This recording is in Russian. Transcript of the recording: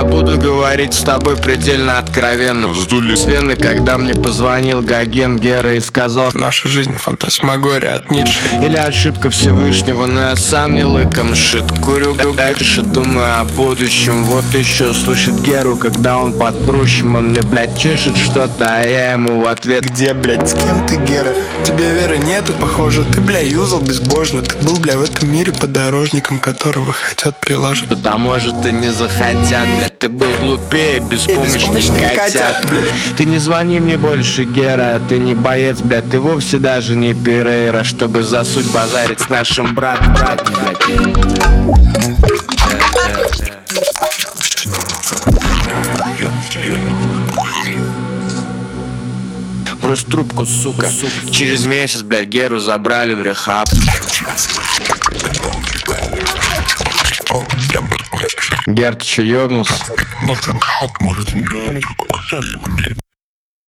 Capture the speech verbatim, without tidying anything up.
буду говорить с тобой предельно откровенно. Вены, когда мне позвонил Гоген Гера и сказал: наша жизнь фантасмагория от Ницше. Или ошибка Всевышнего, но я сам не лыком шит. Курю дальше, думаю о будущем. Вот еще слышит Геру, когда он под прущим. Он мне, блядь, чешет что-то, а я ему в ответ: где, блядь, с кем ты, Гера? Тебе веры нету, похоже. Ты, бля, юзал безбожно. Ты был, бля, в этом мире подорожником, которого хотят приложить. Да может и не захотят, блядь. Ты был глупее, беспомощный котят, блядь. Ты не звони мне больше, Гера. Ты не боец, блядь. Ты вовсе даже не Перейра, чтобы засуть базарить с нашим братом, братом, блядь. Брось трубку, сука. Через месяц, блядь, Геру забрали в рехаб. Гер, ты чё, ёбнулся?